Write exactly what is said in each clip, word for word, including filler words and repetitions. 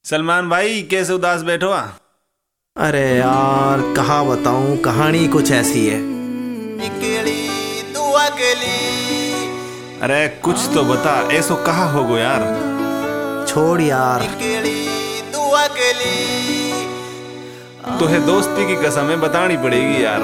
सलमान भाई कैसे उदास बैठो आ? अरे यार कहाँ बताऊं, कहानी कुछ ऐसी है। अरे कुछ तो बता, ऐसो कहा हो गो यार। छोड़ यार। तो है दोस्ती की कसम है, बतानी पड़ेगी यार।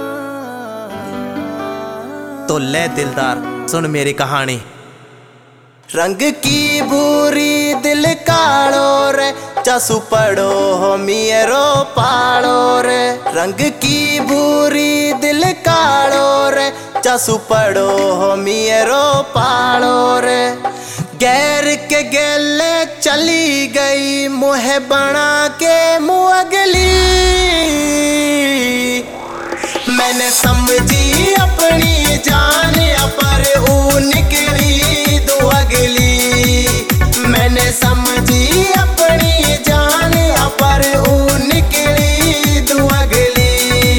तो ले दिलदार सुन मेरी कहानी। रंग की भूरी दिल कालो रे, चासू पड़ो हो मियरो पालो रे। रंग की भूरी दिल कालो रे, चासू पड़ो हो मियरो पालो रे। गैर के गेले चली गई, मुँह बना के मुअगली। मैंने समझी अपनी जान पर ऊ निकली दुअगली। मैंने समझी अपनी जान पर ऊ निकली दुअगली।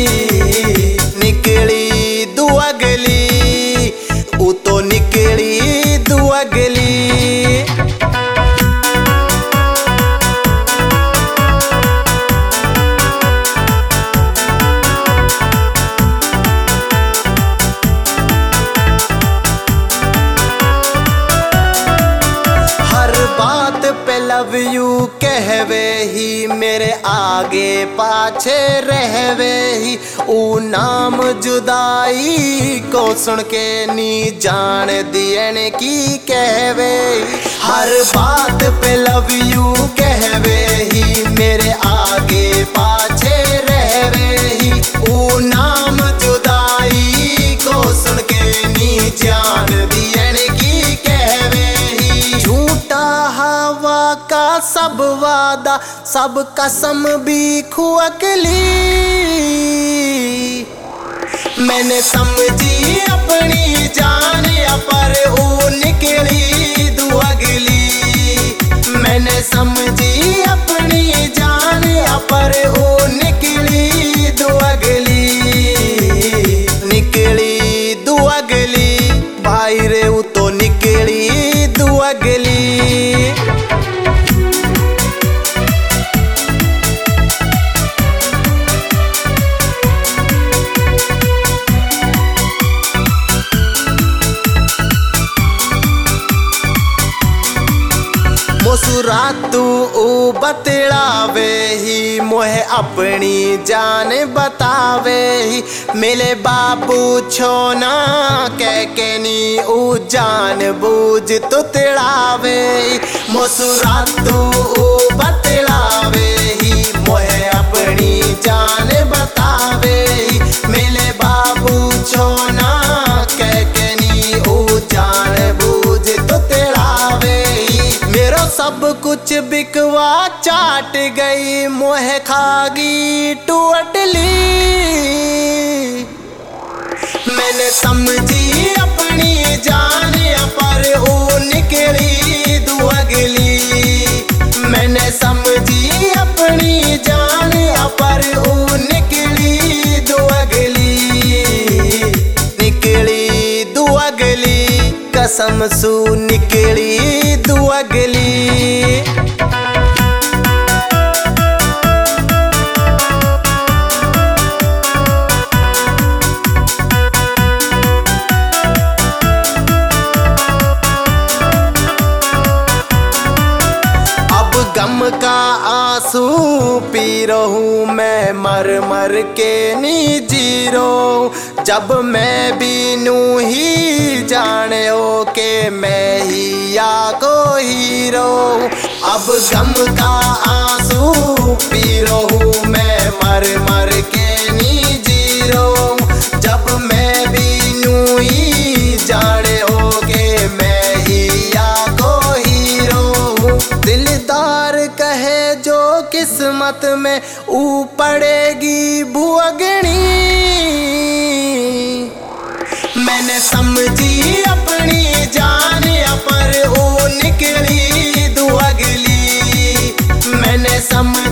निकली दुअगली, ऊ तो निकली दुअगली। लव यू कहवे ही, मेरे आगे पाछे रहवे ही। ऊ नाम जुदाई को सुन के नी जान दियन की कहवे। हर बात पे लव यू कहवे ही, मेरे आगे पाछे रहवे ही। ऊ नाम जुदाई को सुन के नी जान दियन की कहवे ही। झूठा हवा का सब वादा, सब कसम भी खुअकली। मैंने समझी अपनी जान पर ऊ निकली दुअगली। मैंने समझी अपनी जान पर ऊ निकली दुअगली। निकली दुअगली भाई रे, ऊ तो निकली दुअगली। मुसुरातू ऊ बतलावे ही, मोहे अपनी जान बतावे ही। मिले बाबू छोना कह के नी ऊ जान बूझ तो तिड़ावे। मुसुरातू ऊ बतलावे ही, मोहे अपनी जान बतावे ही। मिले बाबू छोना कह के नी ऊ जान बूझ तो तिड़ावे ही। मेरो सब कुछ बिकवा चाट गई, मोह खागी टूटली। मैंने समझी अपनी जान पर ऊ निकली दुअगली। मैंने समझी अपनी जान पर ऊ निकली दुअगली। निकली दुअगली कसम सू निकली दुअगली। गम का आंसू पी रहूं मैं, मर मर के नी जी रहूं। जब मैं बीनू ही जाने हो के मैं ही या को हीरो। अब गम का आंसू पी रहूं मैं, मर मर के नी जी रहूं। जब मैं बीनू ही जाने हो के मैं ही या को हीरो। दिलदार कहे जो किस्मत में ऊ पड़ेगी भुअगनी। मैंने समझी अपनी जान पर ऊ निकली दुअगली। मैंने समझी